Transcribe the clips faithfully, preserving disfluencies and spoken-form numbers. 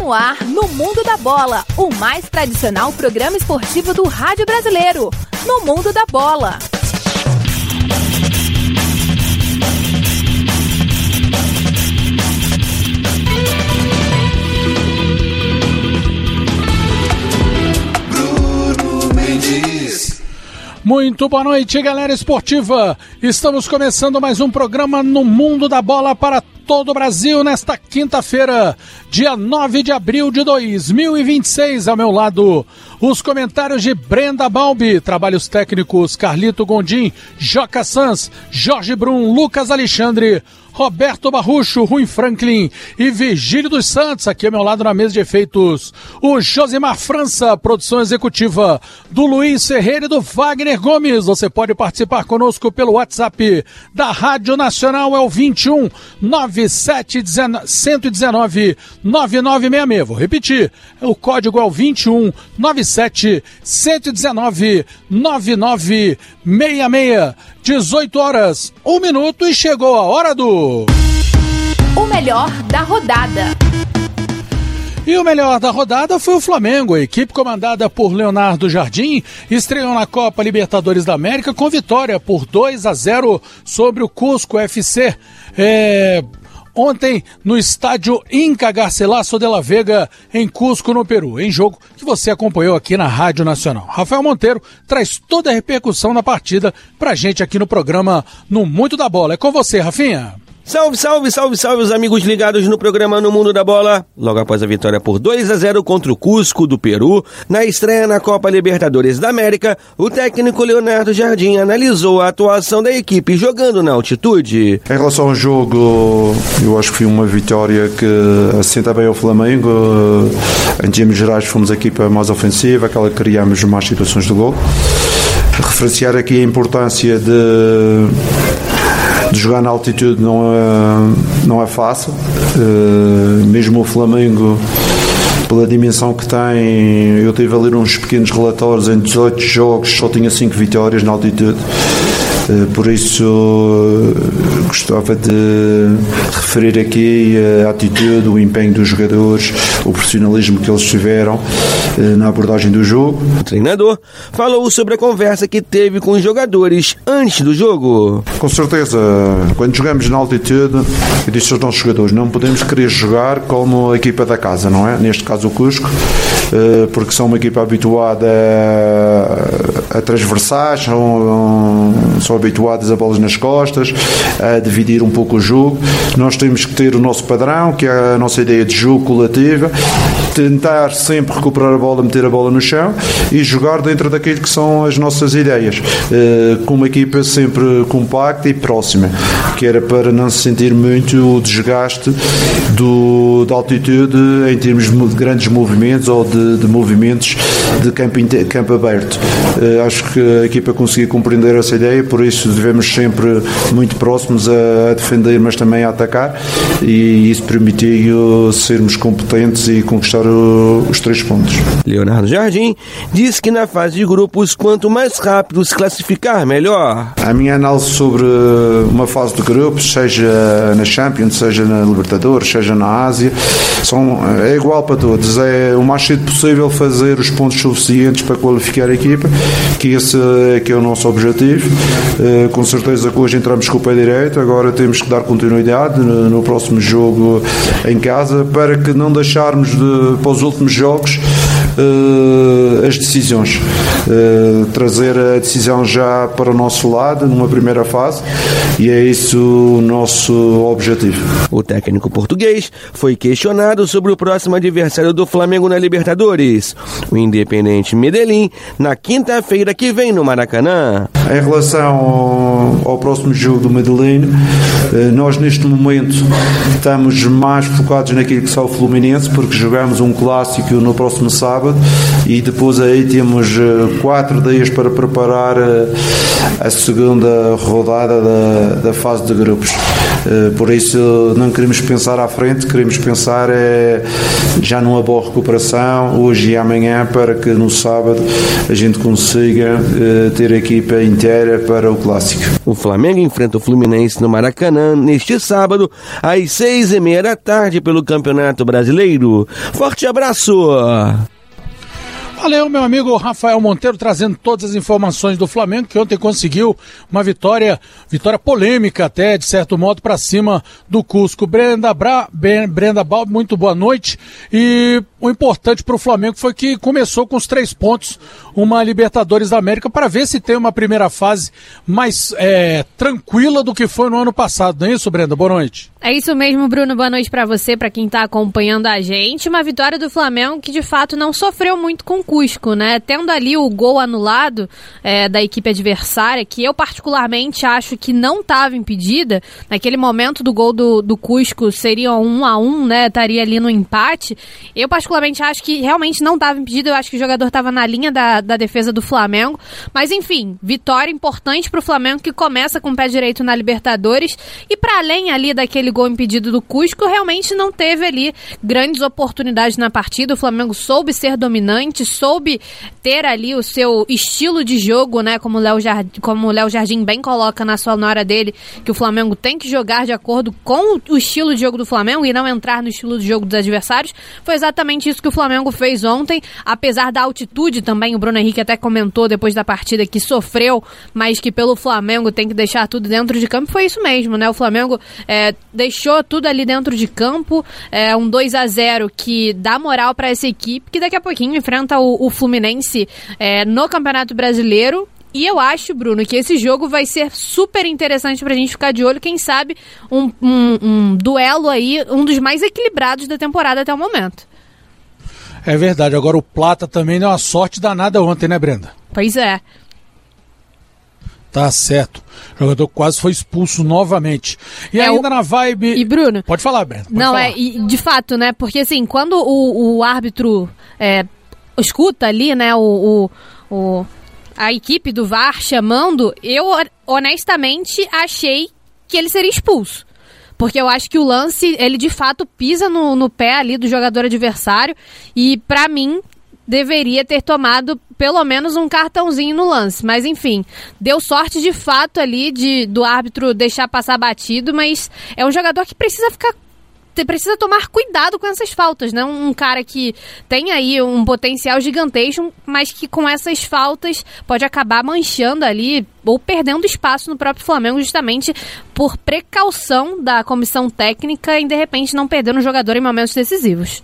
no ar, no Mundo da Bola, o mais tradicional programa esportivo do rádio brasileiro. No Mundo da Bola. Muito boa noite, galera esportiva. Estamos começando mais um programa no Mundo da Bola para todo o Brasil nesta quinta-feira, dia nove de abril de dois mil e vinte e seis. Ao meu lado, os comentários de Brenda Balbi, trabalhos técnicos Carlito Gondim, Joca Sanz, Jorge Brum, Lucas Alexandre, Roberto Barrucho, Rui Franklin e Virgílio dos Santos. Aqui ao meu lado na mesa de efeitos, o Josimar França, produção executiva do Luiz Ferreira e do Wagner Gomes. Você pode participar conosco pelo WhatsApp da Rádio Nacional, é o vinte e um, nove sete um um, nove nove seis seis. Vou repetir, o código é o vinte e um, nove sete um um nove, nove nove seis seis. dezoito horas, um minuto e chegou a hora do... O melhor da rodada. E o melhor da rodada foi o Flamengo. A equipe comandada por Leonardo Jardim estreou na Copa Libertadores da América com vitória por dois a zero sobre o Cusco F C. É... Ontem, no estádio Inca Garcilaso de la Vega, em Cusco, no Peru, em jogo que você acompanhou aqui na Rádio Nacional. Rafael Monteiro traz toda a repercussão da partida pra gente aqui no programa No Muito da Bola. É com você, Rafinha. Salve, salve, salve, salve os amigos ligados no programa No Mundo da Bola. Logo após a vitória por dois a zero contra o Cusco do Peru, na estreia na Copa Libertadores da América, o técnico Leonardo Jardim analisou a atuação da equipe jogando na altitude. Em relação ao jogo, eu acho que foi uma vitória que assenta bem ao Flamengo. Em termos gerais fomos a equipa mais ofensiva, aquela que criámos mais situações de gol. Referenciar aqui a importância de... de jogar na altitude não é, não é fácil, uh, mesmo o Flamengo, pela dimensão que tem, eu tive a ler uns pequenos relatórios, em dezoito jogos só tinha cinco vitórias na altitude. Por isso gostava de referir aqui a atitude, o empenho dos jogadores, o profissionalismo que eles tiveram na abordagem do jogo. O treinador falou sobre a conversa que teve com os jogadores antes do jogo. Com certeza, quando jogamos na altitude, eu disse aos nossos jogadores, não podemos querer jogar como a equipa da casa, não é? Neste caso o Cusco, porque são uma equipa habituada a, a transversais, são, são habituadas a bolas nas costas, a dividir um pouco o jogo. Nós temos que ter o nosso padrão, que é a nossa ideia de jogo coletiva, tentar sempre recuperar a bola, meter a bola no chão e jogar dentro daquilo que são as nossas ideias, com uma equipa sempre compacta e próxima, que era para não se sentir muito o desgaste do, da altitude em termos de grandes movimentos ou de, de movimentos de campo, campo aberto. Acho que a equipa conseguiu compreender essa ideia, por isso devemos sempre muito próximos a defender, mas também a atacar, e isso permitiu sermos competentes e conquistar o, os três pontos. Leonardo Jardim diz que na fase de grupos, quanto mais rápido se classificar, melhor. A minha análise sobre uma fase de grupos, seja na Champions, seja na Libertadores, seja na Ásia, são, é igual para todos. É o mais cedo possível fazer os pontos suficientes para qualificar a equipa, que esse é que é o nosso objetivo. Com certeza que hoje entramos com o pé direito, agora temos que dar continuidade no, no próximo jogo em casa, para que não deixarmos de, para os últimos jogos uh, as decisões, uh, trazer a decisão já para o nosso lado numa primeira fase, e é isso o nosso objetivo. O técnico português foi questionado sobre o próximo adversário do Flamengo na Libertadores, o Independiente Medellín, na quinta-feira que vem no Maracanã. Em relação ao, ao próximo jogo do Medellín, nós neste momento estamos mais focados naquilo que são o Fluminense, porque jogamos um clássico no próximo sábado, sábado, e depois aí temos quatro dias para preparar a segunda rodada da, da fase de grupos. Por isso não queremos pensar à frente, queremos pensar é, já numa boa recuperação hoje e amanhã, para que no sábado a gente consiga uh, ter a equipa inteira para o Clássico. O Flamengo enfrenta o Fluminense no Maracanã neste sábado às seis e meia da tarde pelo Campeonato Brasileiro. Forte abraço! Valeu, meu amigo Rafael Monteiro, trazendo todas as informações do Flamengo, que ontem conseguiu uma vitória, vitória polêmica até, de certo modo, para cima do Cusco. Brenda, Bra, Brenda Balbi, muito boa noite. E o importante para o Flamengo foi que começou com os três pontos, uma Libertadores da América, para ver se tem uma primeira fase mais é, tranquila do que foi no ano passado. Não é isso, Brenda? Boa noite. É isso mesmo, Bruno. Boa noite para você, para quem está acompanhando a gente. Uma vitória do Flamengo que, de fato, não sofreu muito com o Cusco, né? Tendo ali o gol anulado é, da equipe adversária, que eu particularmente acho que não estava impedida. Naquele momento do gol do, do Cusco seria um a um, né? Estaria ali no empate. Eu particularmente acho que realmente não estava impedida. Eu acho que o jogador estava na linha da, da defesa do Flamengo. Mas enfim, vitória importante para o Flamengo, que começa com o pé direito na Libertadores. E para além ali daquele gol impedido do Cusco, realmente não teve ali grandes oportunidades na partida. O Flamengo soube ser dominante, soube ter ali o seu estilo de jogo, né? Como o Léo Jardim, como o Léo Jardim bem coloca na sua sonora dele, que o Flamengo tem que jogar de acordo com o estilo de jogo do Flamengo e não entrar no estilo de jogo dos adversários. Foi exatamente isso que o Flamengo fez ontem, apesar da altitude também. O Bruno Henrique até comentou depois da partida que sofreu, mas que pelo Flamengo tem que deixar tudo dentro de campo. Foi isso mesmo, né? O Flamengo é, deixou tudo ali dentro de campo, é um dois a zero que dá moral para essa equipe, que daqui a pouquinho enfrenta o, o Fluminense é, no Campeonato Brasileiro. E eu acho, Bruno, que esse jogo vai ser super interessante pra gente ficar de olho. Quem sabe um, um, um duelo aí, um dos mais equilibrados da temporada até o momento. É verdade. Agora o Plata também deu uma sorte danada ontem, né, Brenda? Pois é. Tá certo. O jogador quase foi expulso novamente. E é, ainda o... na vibe... E Bruno... Pode falar, Brenda. Pode não, falar. é, e de fato, né? Porque assim, quando o, o árbitro é, escuta ali, né, o... o, o... a equipe do V A R chamando, eu honestamente achei que ele seria expulso. Porque eu acho que o lance, ele de fato pisa no, no pé ali do jogador adversário e pra mim deveria ter tomado pelo menos um cartãozinho no lance. Mas enfim, deu sorte de fato ali de, do árbitro deixar passar batido, mas é um jogador que precisa ficar precisa tomar cuidado com essas faltas, né? Um cara que tem aí um potencial gigantesco, mas que com essas faltas pode acabar manchando ali ou perdendo espaço no próprio Flamengo, justamente por precaução da comissão técnica em de repente não perder um jogador em momentos decisivos.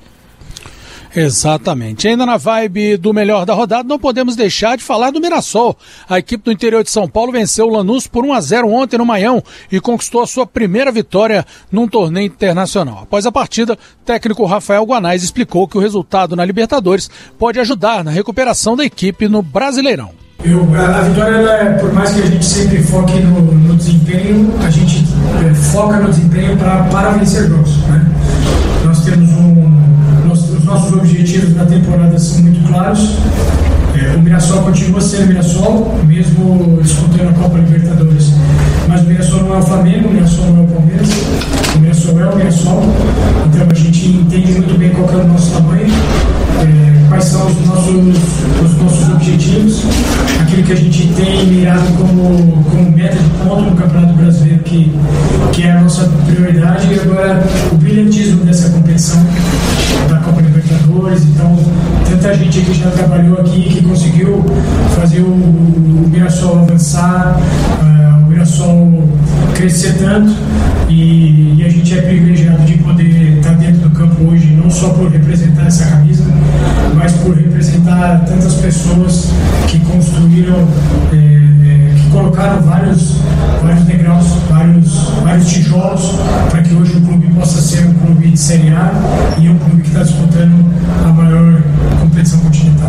Exatamente. Ainda na vibe do melhor da rodada, não podemos deixar de falar do Mirassol. A equipe do interior de São Paulo venceu o Lanús por um a zero ontem no Maião e conquistou a sua primeira vitória num torneio internacional. Após a partida, o técnico Rafael Guanais explicou que o resultado na Libertadores pode ajudar na recuperação da equipe no Brasileirão. Eu, a, a vitória, ela é, por mais que a gente sempre foque no, no desempenho, a gente é, foca no desempenho pra, para vencer jogos, né? Nós temos um Os nossos objetivos na temporada são muito claros. É, o Mirassol continua sendo Mirassol, mesmo disputando a Copa Libertadores. Mas o Mirassol não é o Flamengo, o Mirassol não é o Palmeiras. O Mirassol é o Mirassol. Então a gente entende muito bem qual é o nosso tamanho, é, quais são os nossos, os nossos objetivos, aquilo que a gente tem mirado como, como meta de ponto no Campeonato Brasileiro, que, que é a nossa prioridade. E agora o brilhantismo dessa competição da Copa Libertadores. Então, tanta gente que já trabalhou aqui, que conseguiu fazer o, o Mirassol avançar, uh, o Mirassol crescer tanto, e, e a gente é privilegiado de poder estar dentro do campo hoje, não só por representar essa camisa, mas por representar tantas pessoas que construíram, eh, que colocaram vários, vários degraus, vários, vários tijolos para que hoje o clube possa ser um clube de Série A e um clube que está disputando a maior competição continental.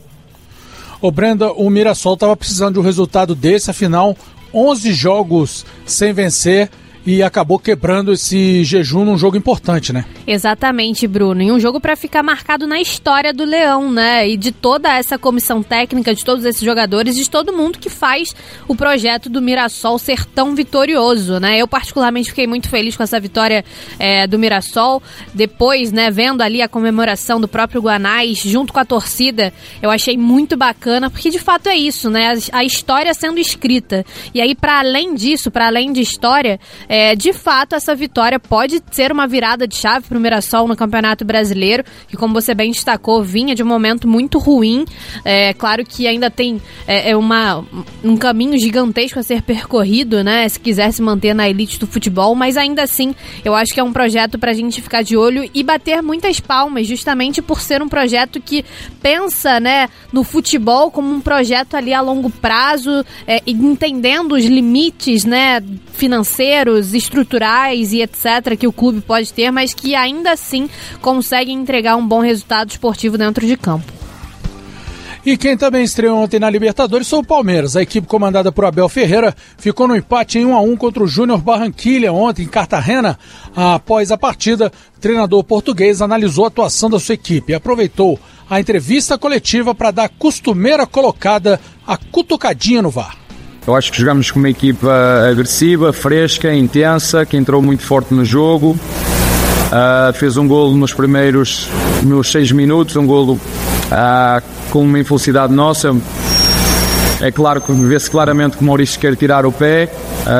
Ô Brenda, o Mirassol estava precisando de um resultado desse, afinal, onze jogos sem vencer e acabou quebrando esse jejum num jogo importante, né? Exatamente, Bruno. E um jogo para ficar marcado na história do Leão, né? E de toda essa comissão técnica, de todos esses jogadores, de todo mundo que faz o projeto do Mirassol ser tão vitorioso, né? Eu particularmente fiquei muito feliz com essa vitória é, do Mirassol. Depois, né, vendo ali a comemoração do próprio Guanais junto com a torcida, eu achei muito bacana, porque de fato é isso, né? A, a história sendo escrita. E aí, para além disso, para além de história, é, de fato, essa vitória pode ser uma virada de chave para o Mirassol no Campeonato Brasileiro, que, como você bem destacou, vinha de um momento muito ruim. É claro que ainda tem é, é uma, um caminho gigantesco a ser percorrido, né? Se quiser se manter na elite do futebol, mas ainda assim, eu acho que é um projeto para a gente ficar de olho e bater muitas palmas, justamente por ser um projeto que pensa, né, no futebol como um projeto ali a longo prazo, é, entendendo os limites, né, financeiros, estruturais e etcétera que o clube pode ter, mas que ainda assim consegue entregar um bom resultado esportivo dentro de campo. E quem também estreou ontem na Libertadores foi o Palmeiras. A equipe comandada por Abel Ferreira ficou no empate em um a um contra o Júnior Barranquilla ontem em Cartagena. Após a partida, o treinador português analisou a atuação da sua equipe e aproveitou a entrevista coletiva para dar a costumeira colocada, a cutucadinha no V A R. Eu acho que jogamos com uma equipa agressiva, fresca, intensa, que entrou muito forte no jogo. Uh, fez um golo nos primeiros nos seis minutos, um golo uh, com uma infelicidade nossa. É claro que vê-se claramente que o Maurício quer tirar o pé,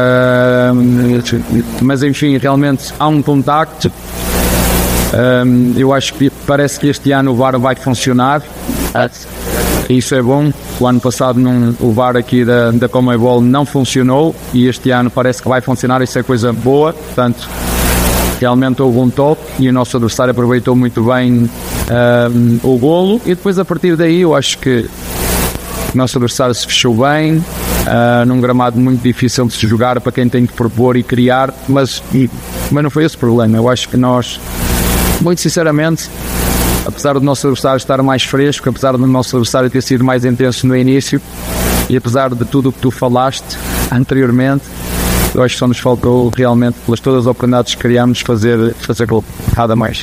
uh, mas enfim, realmente há um contacto. Uh, eu acho que parece que este ano o V A R vai funcionar. Isso é bom. O ano passado não, o V A R aqui da, da Conmebol não funcionou e este ano parece que vai funcionar. Isso é coisa boa. Portanto, realmente houve um toque e o nosso adversário aproveitou muito bem um, o golo, e depois a partir daí eu acho que o nosso adversário se fechou bem, uh, num gramado muito difícil de se jogar para quem tem que propor e criar, mas, mas não foi esse o problema. Eu acho que nós, muito sinceramente, apesar do nosso adversário estar mais fresco, apesar do nosso adversário ter sido mais intenso no início e apesar de tudo o que tu falaste anteriormente, eu acho que só nos faltou realmente, pelas todas as oportunidades que criámos, fazer, fazer nada mais.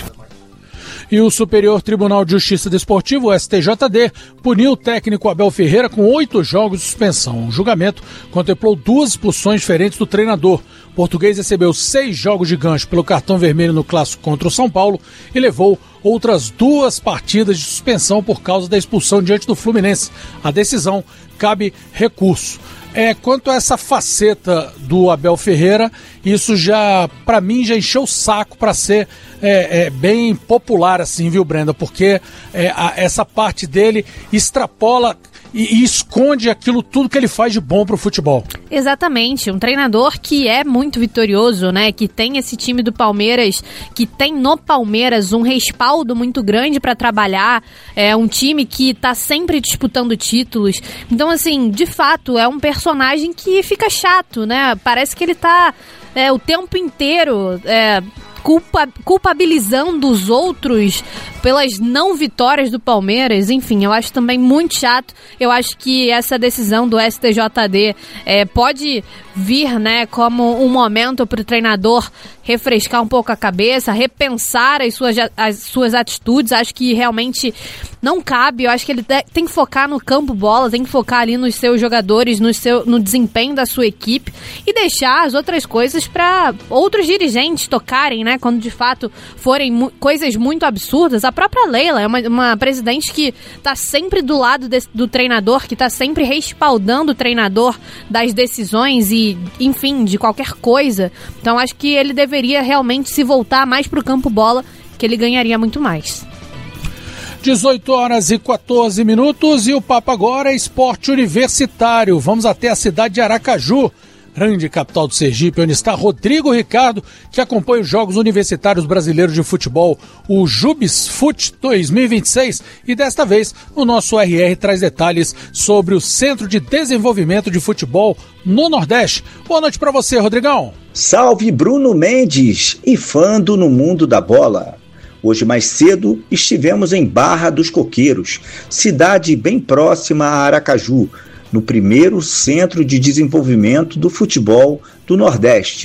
E o Superior Tribunal de Justiça Desportivo, o S T J D, puniu o técnico Abel Ferreira com oito jogos de suspensão. O julgamento contemplou duas expulsões diferentes do treinador. O português recebeu seis jogos de gancho pelo cartão vermelho no clássico contra o São Paulo e levou outras duas partidas de suspensão por causa da expulsão diante do Fluminense. A decisão cabe recurso. É, quanto a essa faceta do Abel Ferreira, isso já, para mim, já encheu o saco para ser é, é, bem popular, assim, viu, Brenda? Porque é, a, essa parte dele extrapola e, e esconde aquilo tudo que ele faz de bom pro futebol. Exatamente, um treinador que é muito vitorioso, né? Que tem esse time do Palmeiras, que tem no Palmeiras um respaldo muito grande para trabalhar, é um time que tá sempre disputando títulos. Então, assim, de fato, é um personagem que fica chato, né? Parece que ele tá é, o tempo inteiro é, culpa, culpabilizando os outros pelas não vitórias do Palmeiras. Enfim, eu acho também muito chato. Eu acho que essa decisão do S T J D é, pode vir, né, como um momento para o treinador refrescar um pouco a cabeça, repensar as suas, as suas atitudes. Acho que realmente não cabe. Eu acho que ele tem que focar no campo bola, tem que focar ali nos seus jogadores, no, seu, no desempenho da sua equipe e deixar as outras coisas para outros dirigentes tocarem, né, quando de fato forem mu- coisas muito absurdas. A própria Leila é uma, uma presidente que está sempre do lado desse, do treinador, que está sempre respaldando o treinador das decisões e, enfim, de qualquer coisa. Então acho que ele deveria realmente se voltar mais para o campo bola, que ele ganharia muito mais. dezoito horas e quatorze minutos e o papo agora é esporte universitário. Vamos até a cidade de Aracaju, grande capital do Sergipe, onde está Rodrigo Ricardo, que acompanha os Jogos Universitários Brasileiros de Futebol, o JubisFut dois mil e vinte e seis, e desta vez o nosso R R traz detalhes sobre o Centro de Desenvolvimento de Futebol no Nordeste. Boa noite para você, Rodrigão. Salve Bruno Mendes e Fando no Mundo da Bola. Hoje mais cedo estivemos em Barra dos Coqueiros, cidade bem próxima a Aracaju, no primeiro Centro de Desenvolvimento do Futebol do Nordeste.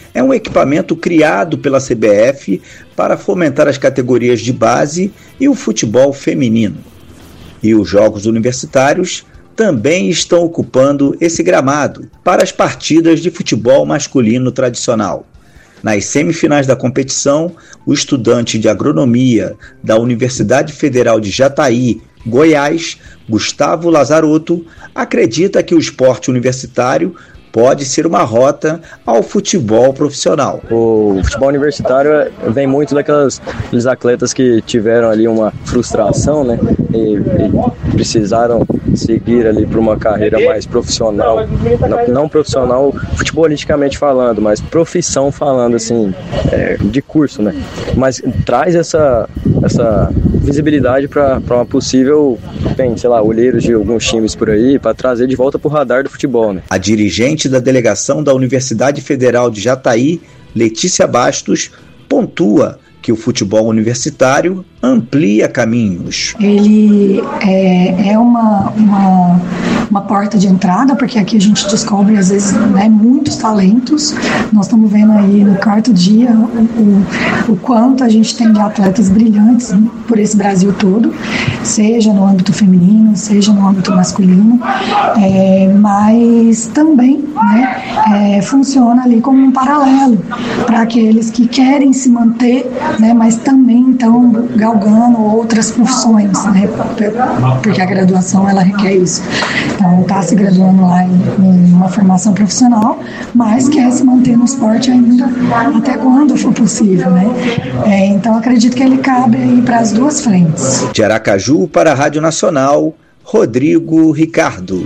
é um equipamento criado pela C B F para fomentar as categorias de base e o futebol feminino. E os Jogos Universitários também estão ocupando esse gramado para as partidas de futebol masculino tradicional. Nas semifinais da competição, o estudante de agronomia da Universidade Federal de Jataí, Goiás, Gustavo Lazarotto, acredita que o esporte universitário pode ser uma rota ao futebol profissional. O futebol universitário vem muito daquelas, daqueles atletas que tiveram ali uma frustração, né, e, e precisaram seguir ali para uma carreira mais profissional, não, não profissional futebolisticamente falando, mas profissão falando, assim, é, de curso, né, mas traz essa, essa visibilidade para uma possível, bem, sei lá, olheiros de alguns times por aí, para trazer de volta para o radar do futebol, né. A dirigente da delegação da Universidade Federal de Jataí, Letícia Bastos, pontua que o futebol universitário amplia caminhos. Ele é, é uma, uma, uma porta de entrada, porque aqui a gente descobre, às vezes, né, muitos talentos. Nós estamos vendo aí no quarto dia o, o, o quanto a gente tem de atletas brilhantes por esse Brasil todo, seja no âmbito feminino, seja no âmbito masculino, é, mas também, né, é, funciona ali como um paralelo para aqueles que querem se manter, né, mas também estão galgando outras profissões, né, porque a graduação ela requer isso. Então está se graduando lá em, em uma formação profissional, mas quer se manter no esporte ainda até quando for possível, né? É, então acredito que ele cabe aí para as duas frentes. De Aracaju para a Rádio Nacional, Rodrigo Ricardo.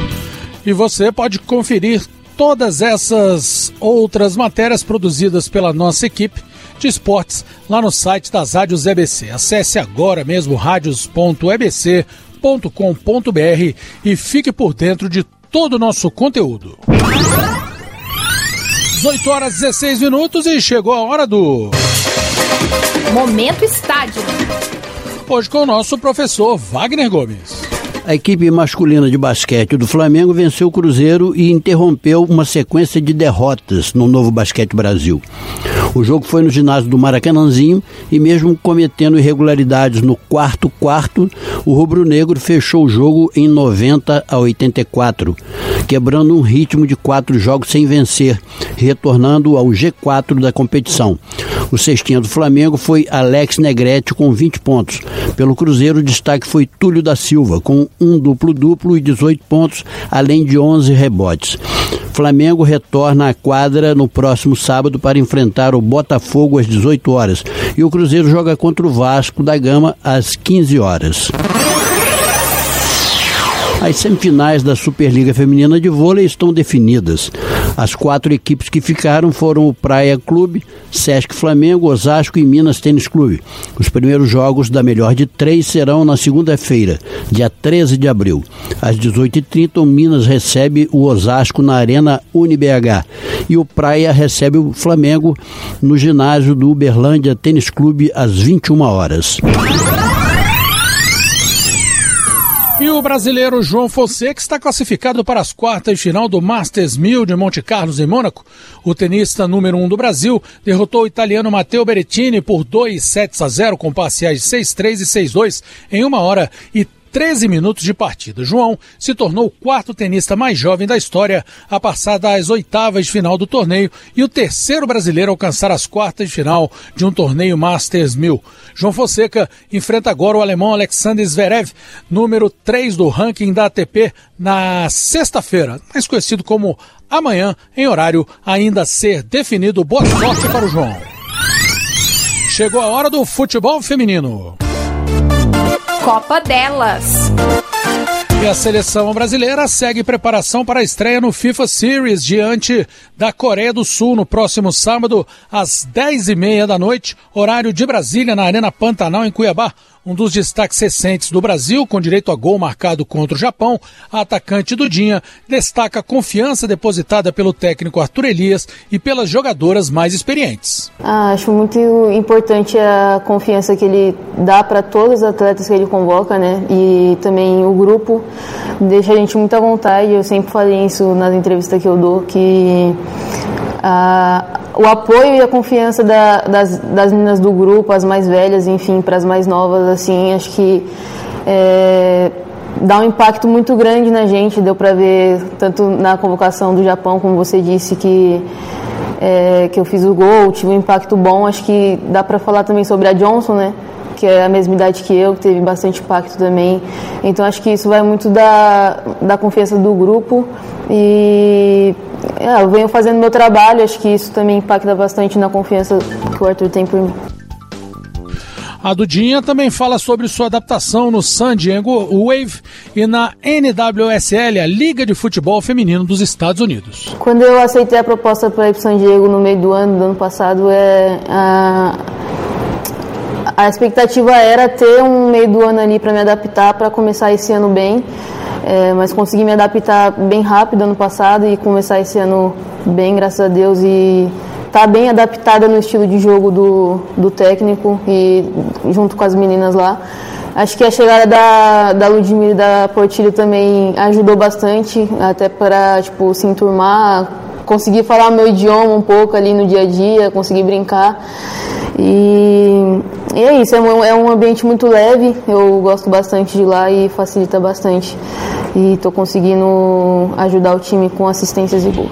E você pode conferir todas essas outras matérias produzidas pela nossa equipe de esportes lá no site das rádios E B C. Acesse agora mesmo radios ponto e b c ponto com ponto b r e fique por dentro de todo o nosso conteúdo. dezoito horas e dezesseis minutos e chegou a hora do Momento Estádio. Hoje com o nosso professor Wagner Gomes. A equipe masculina de basquete do Flamengo venceu o Cruzeiro e interrompeu uma sequência de derrotas no Novo Basquete Brasil. O jogo foi no ginásio do Maracanãzinho e mesmo cometendo irregularidades no quarto quarto, o rubro-negro fechou o jogo em noventa a oitenta e quatro, quebrando um ritmo de quatro jogos sem vencer, retornando ao G quatro da competição. O cestinha do Flamengo foi Alex Negrete com vinte pontos. Pelo Cruzeiro, o destaque foi Túlio da Silva, com um duplo-duplo e dezoito pontos, além de onze rebotes. Flamengo retorna à quadra no próximo sábado para enfrentar o Botafogo às dezoito horas. E o Cruzeiro joga contra o Vasco da Gama às quinze horas. As semifinais da Superliga Feminina de Vôlei estão definidas. As quatro equipes que ficaram foram o Praia Clube, Sesc Flamengo, Osasco e Minas Tênis Clube. Os primeiros jogos da melhor de três serão na segunda-feira, dia treze de abril. Às dezoito e trinta, o Minas recebe o Osasco na Arena UniBH. E o Praia recebe o Flamengo no ginásio do Uberlândia Tênis Clube às vinte e uma horas. E o brasileiro João Fonseca está classificado para as quartas de final do Masters mil de Monte Carlo, em Mônaco. O tenista número um do Brasil derrotou o italiano Matteo Berrettini por dois sets a zero com parciais de seis a três e seis a dois em uma hora e treze minutos de partida. João se tornou o quarto tenista mais jovem da história a passar das oitavas de final do torneio e o terceiro brasileiro a alcançar as quartas de final de um torneio Masters mil. João Fonseca enfrenta agora o alemão Alexander Zverev, número três do ranking da A T P, na sexta-feira, mais conhecido como amanhã, em horário ainda a ser definido. Boa sorte para o João. Chegou a hora do futebol feminino. Copa delas. E a seleção brasileira segue preparação para a estreia no FIFA Series diante da Coreia do Sul no próximo sábado às dez e meia da noite, horário de Brasília, na Arena Pantanal, em Cuiabá. Um dos destaques recentes do Brasil, com direito a gol marcado contra o Japão, a atacante Dudinha destaca a confiança depositada pelo técnico Arthur Elias e pelas jogadoras mais experientes. Ah, acho muito importante a confiança que ele dá para todos os atletas que ele convoca, né? E também o grupo deixa a gente muito à vontade. Eu sempre falei isso nas entrevistas que eu dou, que a o apoio e a confiança da, das, das meninas do grupo, as mais velhas, enfim, para as mais novas, assim, acho que é, dá um impacto muito grande na gente. Deu para ver tanto na convocação do Japão, como você disse, que, é, que eu fiz o gol, tive um impacto bom. Acho que dá para falar também sobre a Johnson, né, que é a mesma idade que eu, que teve bastante impacto também. Então acho que isso vai muito da, da confiança do grupo e é, eu venho fazendo meu trabalho, acho que isso também impacta bastante na confiança que o Arthur tem por mim. A Dudinha também fala sobre sua adaptação no San Diego Wave e na N W S L, a Liga de Futebol Feminino dos Estados Unidos. Quando eu aceitei a proposta para ir para San Diego no meio do ano, do ano passado, é, a, a expectativa era ter um meio do ano ali para me adaptar, para começar esse ano bem, é, mas consegui me adaptar bem rápido ano passado e começar esse ano bem, graças a Deus, e tá bem adaptada no estilo de jogo do, do técnico e junto com as meninas lá. Acho que a chegada da, da Ludmilla e da Portilho também ajudou bastante, até para tipo, se enturmar, conseguir falar o meu idioma um pouco ali no dia a dia, conseguir brincar. E, e é isso, é um, é um ambiente muito leve, eu gosto bastante de lá e facilita bastante. E estou conseguindo ajudar o time com assistências e gols.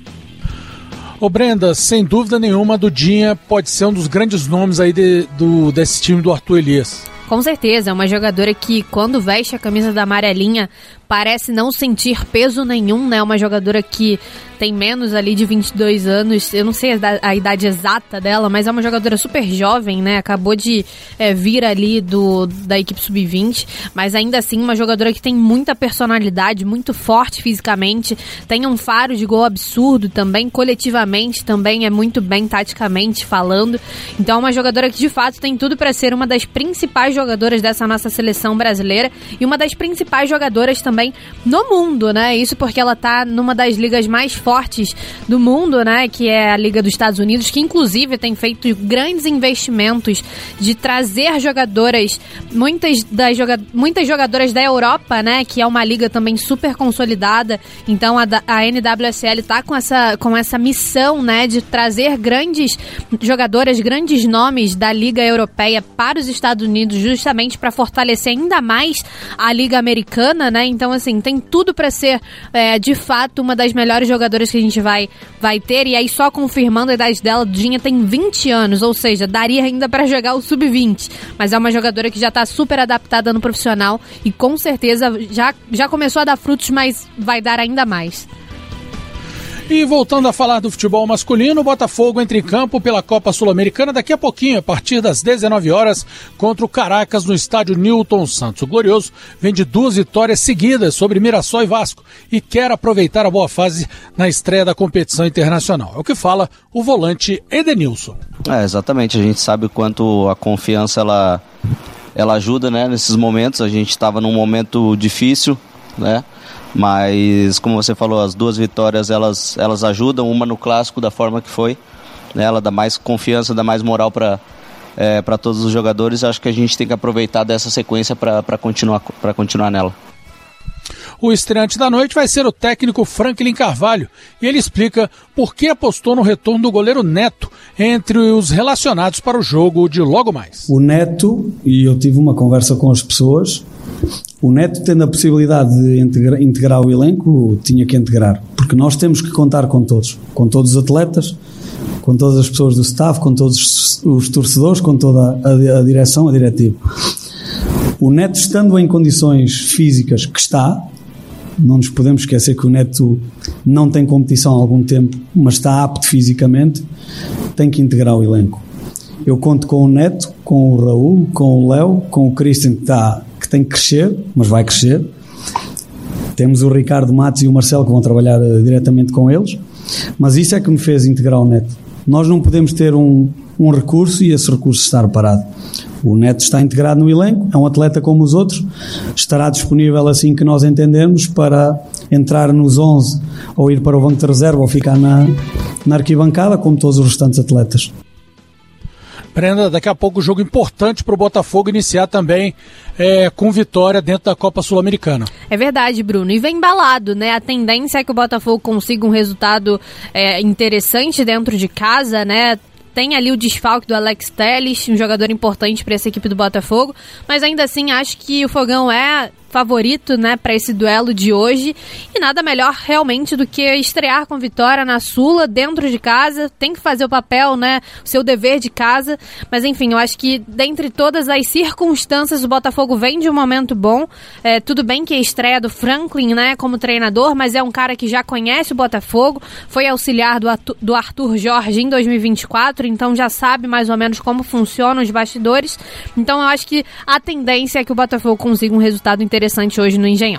Ô Brenda, sem dúvida nenhuma, a Dudinha pode ser um dos grandes nomes aí de, do, desse time do Arthur Elias. Com certeza, é uma jogadora que quando veste a camisa da amarelinha parece não sentir peso nenhum, né? Uma jogadora que tem menos ali de vinte e dois anos, eu não sei a, a idade exata dela, mas é uma jogadora super jovem, né? Acabou de é, vir ali do, da equipe sub vinte, mas ainda assim uma jogadora que tem muita personalidade, muito forte fisicamente, tem um faro de gol absurdo também, coletivamente também é muito bem taticamente falando, então é uma jogadora que de fato tem tudo para ser uma das principais jogadoras dessa nossa seleção brasileira e uma das principais jogadoras também no mundo, né? Isso porque ela tá numa das ligas mais fortes do mundo, né? Que é a Liga dos Estados Unidos, que inclusive tem feito grandes investimentos de trazer jogadoras, muitas das joga- muitas jogadoras da Europa, né? Que é uma liga também super consolidada. Então a, a N W S L tá com essa, com essa missão, né? De trazer grandes jogadoras, grandes nomes da Liga Europeia para os Estados Unidos, justamente para fortalecer ainda mais a Liga Americana, né? Então, assim, tem tudo para ser, é, de fato, uma das melhores jogadoras que a gente vai, vai ter. E aí, só confirmando a idade dela, Dudinha tem vinte anos, ou seja, daria ainda para jogar o sub vinte. Mas é uma jogadora que já tá super adaptada no profissional e, com certeza, já, já começou a dar frutos, mas vai dar ainda mais. E voltando a falar do futebol masculino, o Botafogo entra em campo pela Copa Sul-Americana daqui a pouquinho, a partir das dezenove horas, contra o Caracas no estádio Newton Santos. O Glorioso vem de duas vitórias seguidas sobre Mirassol e Vasco e quer aproveitar a boa fase na estreia da competição internacional. É o que fala o volante Edenilson. É, exatamente, a gente sabe o quanto a confiança ela, ela ajuda, né, nesses momentos. A gente estava num momento difícil, né? Mas, como você falou, as duas vitórias elas, elas ajudam, uma no clássico da forma que foi, né? Ela dá mais confiança, dá mais moral para é, para todos os jogadores. Acho que a gente tem que aproveitar dessa sequência para continuar, para continuar nela. O estreante da noite vai ser o técnico Franklin Carvalho e ele explica por que apostou no retorno do goleiro Neto entre os relacionados para o jogo de logo mais. O Neto, e eu tive uma conversa com as pessoas, o Neto tendo a possibilidade de integrar, integrar o elenco, tinha que integrar, porque nós temos que contar com todos, com todos os atletas, com todas as pessoas do staff, com todos os torcedores, com toda a, a direção, a diretiva. O Neto, estando em condições físicas que está, não nos podemos esquecer que o Neto não tem competição há algum tempo, mas está apto fisicamente, tem que integrar o elenco. Eu conto com o Neto, com o Raul, com o Léo, com o Christian, que, está, que tem que crescer, mas vai crescer. Temos o Ricardo Matos e o Marcelo que vão trabalhar uh, diretamente com eles, mas isso é que me fez integrar o Neto. Nós não podemos ter um, um recurso e esse recurso estar parado. O Neto está integrado no elenco, é um atleta como os outros, estará disponível assim que nós entendermos para entrar nos onze ou ir para o banco de reserva ou ficar na, na arquibancada como todos os restantes atletas. Brenda, daqui a pouco o jogo importante para o Botafogo iniciar também é, com vitória dentro da Copa Sul-Americana. É verdade, Bruno. E vem embalado, né? A tendência é que o Botafogo consiga um resultado é, interessante dentro de casa, né? Tem ali o desfalque do Alex Telles, um jogador importante para essa equipe do Botafogo, mas ainda assim acho que o Fogão é favorito, né, para esse duelo de hoje, e nada melhor realmente do que estrear com vitória na Sula, dentro de casa. Tem que fazer o papel, né, o seu dever de casa, mas enfim, eu acho que dentre todas as circunstâncias o Botafogo vem de um momento bom. É, tudo bem que a estreia do Franklin, né, como treinador, mas é um cara que já conhece o Botafogo, foi auxiliar do, Arthur, do Arthur Jorge em dois mil e vinte e quatro, então já sabe mais ou menos como funcionam os bastidores. Então eu acho que a tendência é que o Botafogo consiga um resultado interessante hoje no Engenhão.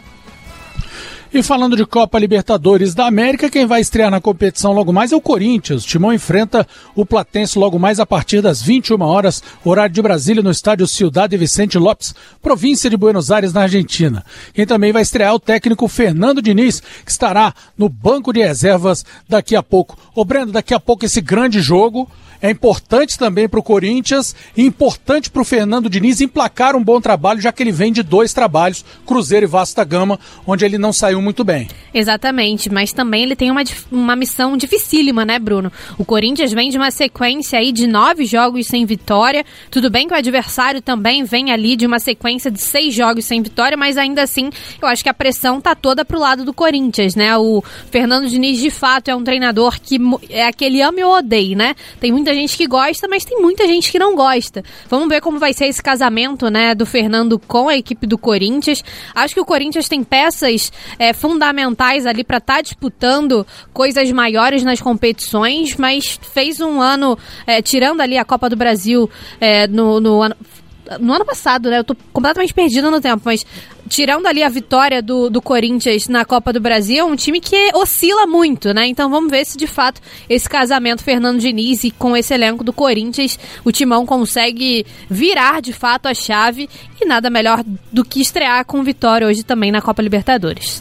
E falando de Copa Libertadores da América, quem vai estrear na competição logo mais é o Corinthians. O Timão enfrenta o Platense logo mais a partir das vinte e uma horas, horário de Brasília, no estádio Ciudad Vicente Lopes, província de Buenos Aires, na Argentina. Quem também vai estrear é o técnico Fernando Diniz, que estará no banco de reservas daqui a pouco. Ô Brendo, daqui a pouco esse grande jogo é importante também para o Corinthians e importante para o Fernando Diniz emplacar um bom trabalho, já que ele vem de dois trabalhos, Cruzeiro e Vasco da Gama, onde ele não saiu muito bem. Exatamente, mas também ele tem uma, uma missão dificílima, né, Bruno? O Corinthians vem de uma sequência aí de nove jogos sem vitória. Tudo bem que o adversário também vem ali de uma sequência de seis jogos sem vitória, mas ainda assim eu acho que a pressão tá toda pro lado do Corinthians, né? O Fernando Diniz, de fato, é um treinador que é aquele ame ou odeie, né? Tem muita gente que gosta, mas tem muita gente que não gosta. Vamos ver como vai ser esse casamento, né, do Fernando com a equipe do Corinthians. Acho que o Corinthians tem peças é, fundamentais ali para estar tá disputando coisas maiores nas competições, mas fez um ano, é, tirando ali a Copa do Brasil é, no, no ano... No ano passado, né? Eu tô completamente perdida no tempo, mas tirando ali a vitória do, do Corinthians na Copa do Brasil, é um time que oscila muito, né? Então vamos ver se de fato esse casamento Fernando Diniz e com esse elenco do Corinthians, o Timão consegue virar de fato a chave, e nada melhor do que estrear com vitória hoje também na Copa Libertadores.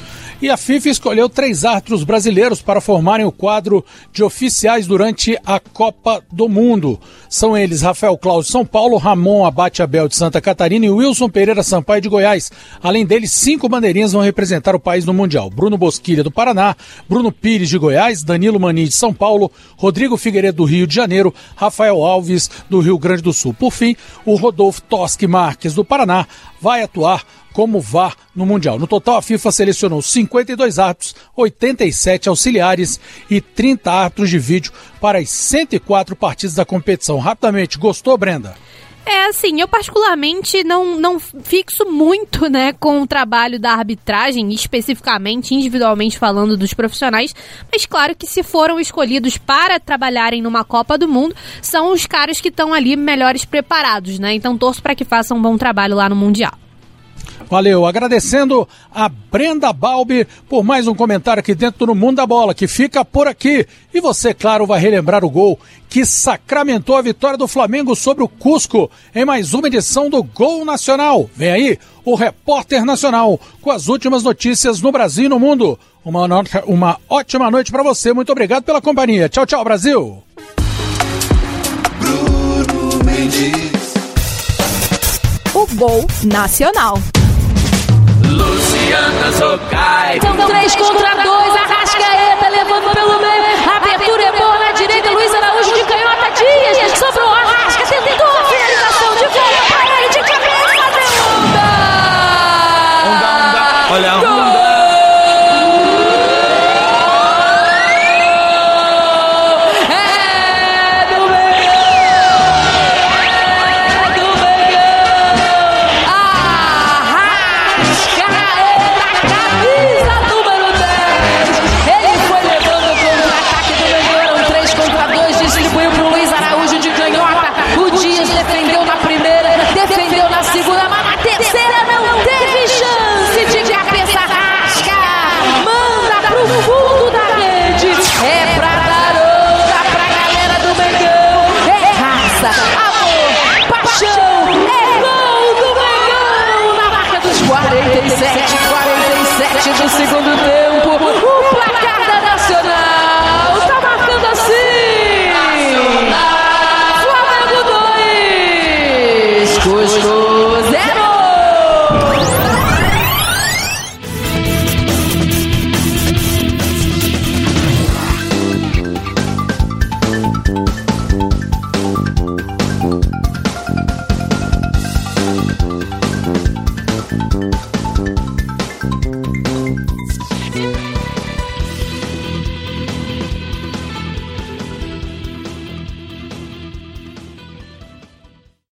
E a FIFA escolheu três árbitros brasileiros para formarem o quadro de oficiais durante a Copa do Mundo. São eles Rafael Cláudio de São Paulo, Ramon Abate Abel de Santa Catarina e Wilson Pereira Sampaio de Goiás. Além deles, cinco bandeirinhas vão representar o país no Mundial. Bruno Bosquilha do Paraná, Bruno Pires de Goiás, Danilo Mani de São Paulo, Rodrigo Figueiredo do Rio de Janeiro, Rafael Alves do Rio Grande do Sul. Por fim, o Rodolfo Toschi Marques do Paraná vai atuar como V A R no Mundial. No total, a FIFA selecionou cinquenta e dois árbitros, oitenta e sete auxiliares e trinta árbitros de vídeo para as cento e quatro partidas da competição. Rapidamente, gostou, Brenda? É, assim, eu particularmente não, não fixo muito, né, com o trabalho da arbitragem, especificamente, individualmente falando dos profissionais, mas claro que se foram escolhidos para trabalharem numa Copa do Mundo, são os caras que estão ali melhores preparados, né, então torço para que façam um bom trabalho lá no Mundial. Valeu, agradecendo a Brenda Balbi por mais um comentário aqui dentro do Mundo da Bola, que fica por aqui. E você, claro, vai relembrar o gol que sacramentou a vitória do Flamengo sobre o Cusco em mais uma edição do Gol Nacional. Vem aí o Repórter Nacional com as últimas notícias no Brasil e no mundo. Uma, nota, uma ótima noite para você, muito obrigado pela companhia. Tchau, tchau, Brasil. Bruno Mendes. O Gol Nacional. Luciana Zocai. São três contra dois.